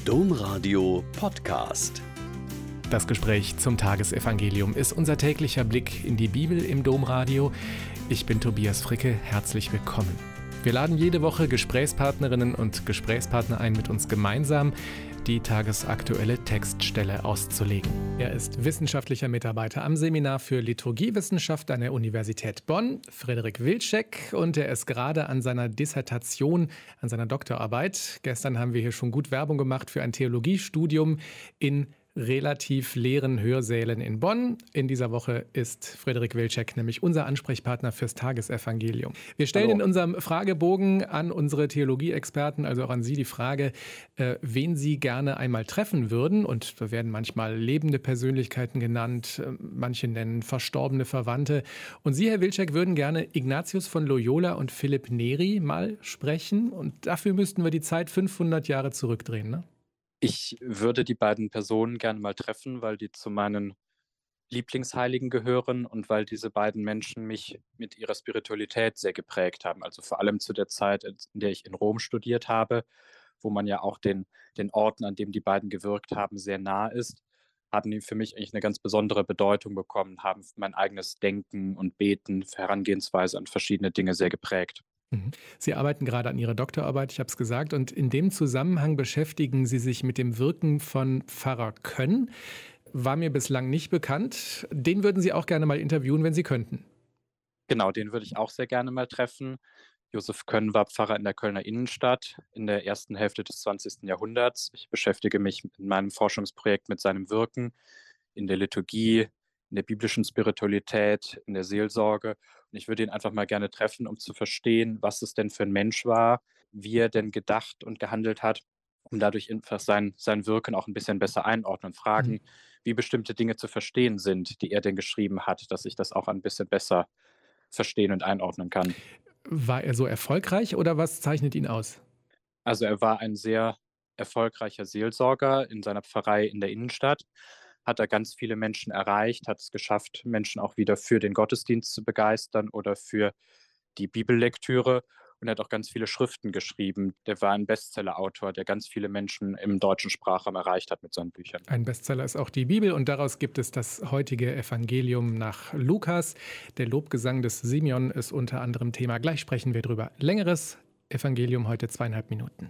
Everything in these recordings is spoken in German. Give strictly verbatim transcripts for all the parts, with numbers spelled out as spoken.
Domradio Podcast. Das Gespräch zum Tagesevangelium ist unser täglicher Blick in die Bibel im Domradio. Ich bin Tobias Fricke, herzlich willkommen. Wir laden jede Woche Gesprächspartnerinnen und Gesprächspartner ein, mit uns gemeinsam die tagesaktuelle Textstelle auszulegen. Er ist wissenschaftlicher Mitarbeiter am Seminar für Liturgiewissenschaft an der Universität Bonn, Frederik Wilczek, und er ist gerade an seiner Dissertation, an seiner Doktorarbeit. Gestern haben wir hier schon gut Werbung gemacht für ein Theologiestudium in relativ leeren Hörsälen in Bonn. In dieser Woche ist Frederik Wilczek nämlich unser Ansprechpartner fürs Tagesevangelium. Wir stellen Hallo. In unserem Fragebogen an unsere Theologieexperten, also auch an Sie, die Frage, äh, wen Sie gerne einmal treffen würden. Und da werden manchmal lebende Persönlichkeiten genannt, äh, manche nennen verstorbene Verwandte. Und Sie, Herr Wilczek, würden gerne Ignatius von Loyola und Philipp Neri mal sprechen. Und dafür müssten wir die Zeit fünfhundert Jahre zurückdrehen, ne? Ich würde die beiden Personen gerne mal treffen, weil die zu meinen Lieblingsheiligen gehören und weil diese beiden Menschen mich mit ihrer Spiritualität sehr geprägt haben. Also vor allem zu der Zeit, in der ich in Rom studiert habe, wo man ja auch den, den Orten, an dem die beiden gewirkt haben, sehr nah ist, haben die für mich eigentlich eine ganz besondere Bedeutung bekommen, haben mein eigenes Denken und Beten, Herangehensweise an verschiedene Dinge sehr geprägt. Sie arbeiten gerade an Ihrer Doktorarbeit, ich habe es gesagt, und in dem Zusammenhang beschäftigen Sie sich mit dem Wirken von Pfarrer Können. War mir bislang nicht bekannt. Den würden Sie auch gerne mal interviewen, wenn Sie könnten. Genau, den würde ich auch sehr gerne mal treffen. Josef Können war Pfarrer in der Kölner Innenstadt in der ersten Hälfte des zwanzigsten Jahrhunderts. Ich beschäftige mich in meinem Forschungsprojekt mit seinem Wirken in der Liturgie, in der biblischen Spiritualität, in der Seelsorge. Und ich würde ihn einfach mal gerne treffen, um zu verstehen, was es denn für ein Mensch war, wie er denn gedacht und gehandelt hat, um dadurch einfach sein, sein Wirken auch ein bisschen besser einordnen und fragen, mhm. wie bestimmte Dinge zu verstehen sind, die er denn geschrieben hat, dass ich das auch ein bisschen besser verstehen und einordnen kann. War er so erfolgreich oder was zeichnet ihn aus? Also er war ein sehr erfolgreicher Seelsorger in seiner Pfarrei in der Innenstadt, hat er ganz viele Menschen erreicht, hat es geschafft, Menschen auch wieder für den Gottesdienst zu begeistern oder für die Bibellektüre, und er hat auch ganz viele Schriften geschrieben. Der war ein Bestsellerautor, der ganz viele Menschen im deutschen Sprachraum erreicht hat mit seinen Büchern. Ein Bestseller ist auch die Bibel, und daraus gibt es das heutige Evangelium nach Lukas. Der Lobgesang des Simeon ist unter anderem Thema. Gleich sprechen wir drüber. Längeres Evangelium heute zweieinhalb Minuten.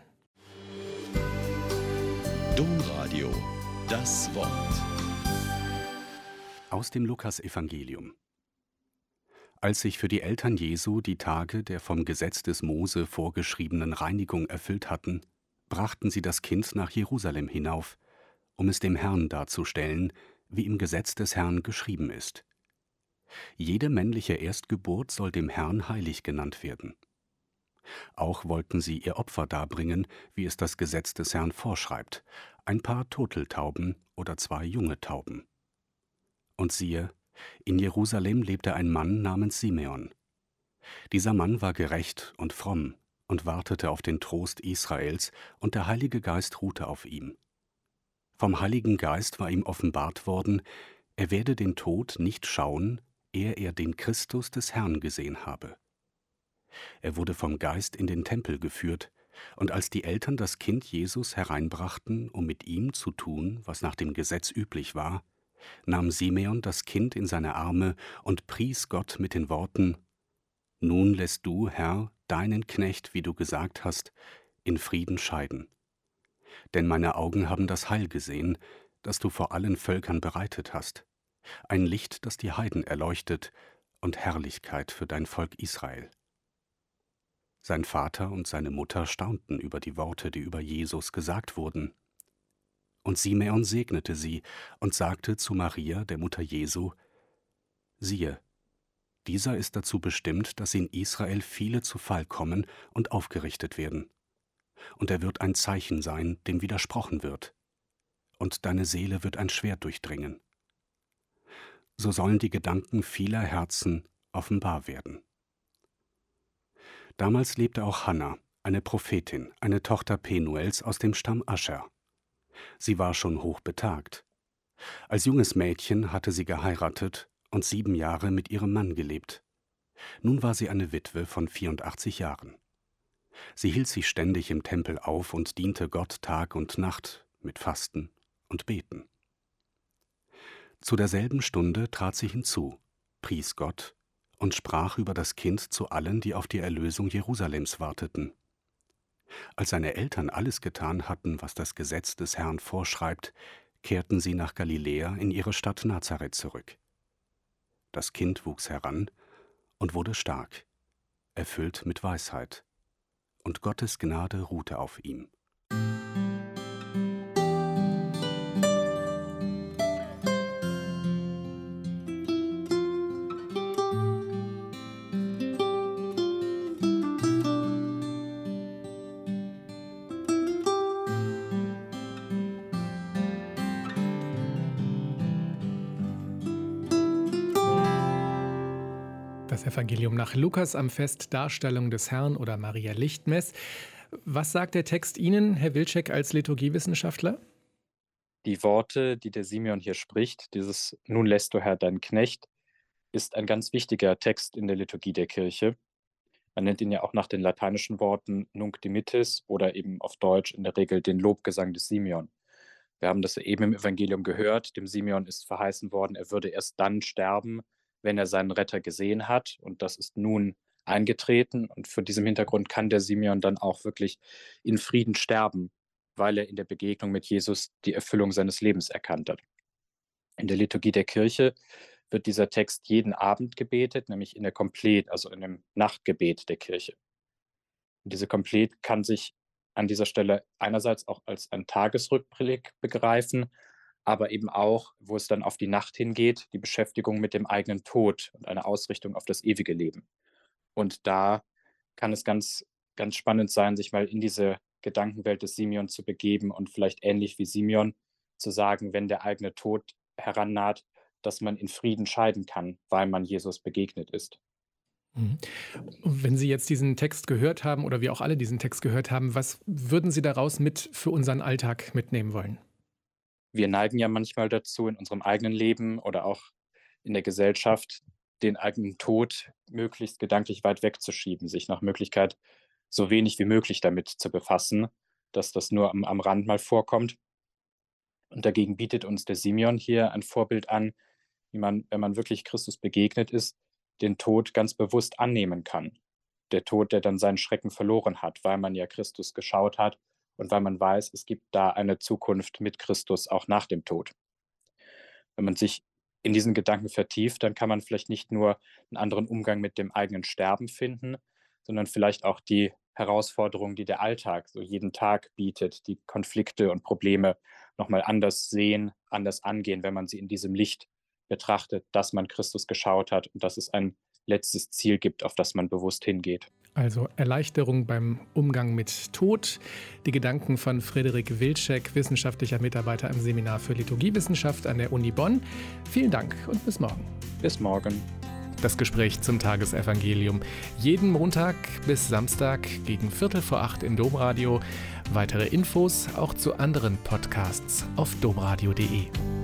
Domradio, das Wort. Aus dem Lukas-Evangelium. Als sich für die Eltern Jesu die Tage der vom Gesetz des Mose vorgeschriebenen Reinigung erfüllt hatten, brachten sie das Kind nach Jerusalem hinauf, um es dem Herrn darzustellen, wie im Gesetz des Herrn geschrieben ist. Jede männliche Erstgeburt soll dem Herrn heilig genannt werden. Auch wollten sie ihr Opfer darbringen, wie es das Gesetz des Herrn vorschreibt, ein paar Turteltauben oder zwei junge Tauben. Und siehe, in Jerusalem lebte ein Mann namens Simeon. Dieser Mann war gerecht und fromm und wartete auf den Trost Israels, und der Heilige Geist ruhte auf ihm. Vom Heiligen Geist war ihm offenbart worden, er werde den Tod nicht schauen, ehe er den Christus des Herrn gesehen habe. Er wurde vom Geist in den Tempel geführt, und als die Eltern das Kind Jesus hereinbrachten, um mit ihm zu tun, was nach dem Gesetz üblich war, nahm Simeon das Kind in seine Arme und pries Gott mit den Worten: Nun lässt du, Herr, deinen Knecht, wie du gesagt hast, in Frieden scheiden. Denn meine Augen haben das Heil gesehen, das du vor allen Völkern bereitet hast, ein Licht, das die Heiden erleuchtet, und Herrlichkeit für dein Volk Israel. Sein Vater und seine Mutter staunten über die Worte, die über Jesus gesagt wurden. Und Simeon segnete sie und sagte zu Maria, der Mutter Jesu: Siehe, dieser ist dazu bestimmt, dass in Israel viele zu Fall kommen und aufgerichtet werden. Und er wird ein Zeichen sein, dem widersprochen wird. Und deine Seele wird ein Schwert durchdringen. So sollen die Gedanken vieler Herzen offenbar werden. Damals lebte auch Hannah, eine Prophetin, eine Tochter Penuels aus dem Stamm Ascher. Sie war schon hochbetagt. Als junges Mädchen hatte sie geheiratet und sieben Jahre mit ihrem Mann gelebt. Nun war sie eine Witwe von vierundachtzig Jahren. Sie hielt sich ständig im Tempel auf und diente Gott Tag und Nacht, mit Fasten und Beten. Zu derselben Stunde trat sie hinzu, pries Gott und sprach über das Kind zu allen, die auf die Erlösung Jerusalems warteten. Als seine Eltern alles getan hatten, was das Gesetz des Herrn vorschreibt, kehrten sie nach Galiläa in ihre Stadt Nazareth zurück. Das Kind wuchs heran und wurde stark, erfüllt mit Weisheit, und Gottes Gnade ruhte auf ihm. Das Evangelium nach Lukas am Fest Darstellung des Herrn oder Maria Lichtmess. Was sagt der Text Ihnen, Herr Wilczek, als Liturgiewissenschaftler? Die Worte, die der Simeon hier spricht, dieses »Nun lässt du Herr deinen Knecht«, ist ein ganz wichtiger Text in der Liturgie der Kirche. Man nennt ihn ja auch nach den lateinischen Worten Nunc dimittis oder eben auf Deutsch in der Regel den Lobgesang des Simeon. Wir haben das ja eben im Evangelium gehört. Dem Simeon ist verheißen worden, er würde erst dann sterben, wenn er seinen Retter gesehen hat. Und das ist nun eingetreten. Und vor diesem Hintergrund kann der Simeon dann auch wirklich in Frieden sterben, weil er in der Begegnung mit Jesus die Erfüllung seines Lebens erkannt hat. In der Liturgie der Kirche wird dieser Text jeden Abend gebetet, nämlich in der Komplet, also in dem Nachtgebet der Kirche. Und diese Komplet kann sich an dieser Stelle einerseits auch als ein Tagesrückblick begreifen, aber eben auch, wo es dann auf die Nacht hingeht, die Beschäftigung mit dem eigenen Tod und eine Ausrichtung auf das ewige Leben. Und da kann es ganz, ganz spannend sein, sich mal in diese Gedankenwelt des Simeon zu begeben und vielleicht ähnlich wie Simeon zu sagen, wenn der eigene Tod herannaht, dass man in Frieden scheiden kann, weil man Jesus begegnet ist. Mhm. Wenn Sie jetzt diesen Text gehört haben oder wir auch alle diesen Text gehört haben, was würden Sie daraus mit für unseren Alltag mitnehmen wollen? Wir neigen ja manchmal dazu, in unserem eigenen Leben oder auch in der Gesellschaft den eigenen Tod möglichst gedanklich weit wegzuschieben, sich nach Möglichkeit so wenig wie möglich damit zu befassen, dass das nur am, am Rand mal vorkommt. Und dagegen bietet uns der Simeon hier ein Vorbild an, wie man, wenn man wirklich Christus begegnet ist, den Tod ganz bewusst annehmen kann. Der Tod, der dann seinen Schrecken verloren hat, weil man ja Christus geschaut hat und weil man weiß, es gibt da eine Zukunft mit Christus auch nach dem Tod. Wenn man sich in diesen Gedanken vertieft, dann kann man vielleicht nicht nur einen anderen Umgang mit dem eigenen Sterben finden, sondern vielleicht auch die Herausforderungen, die der Alltag so jeden Tag bietet, die Konflikte und Probleme nochmal anders sehen, anders angehen, wenn man sie in diesem Licht betrachtet, dass man Christus geschaut hat und dass es ein letztes Ziel gibt, auf das man bewusst hingeht. Also Erleichterung beim Umgang mit Tod. Die Gedanken von Frederik Wilczek, wissenschaftlicher Mitarbeiter im Seminar für Liturgiewissenschaft an der Uni Bonn. Vielen Dank und bis morgen. Bis morgen. Das Gespräch zum Tagesevangelium. Jeden Montag bis Samstag gegen Viertel vor acht im Domradio. Weitere Infos auch zu anderen Podcasts auf domradio punkt de.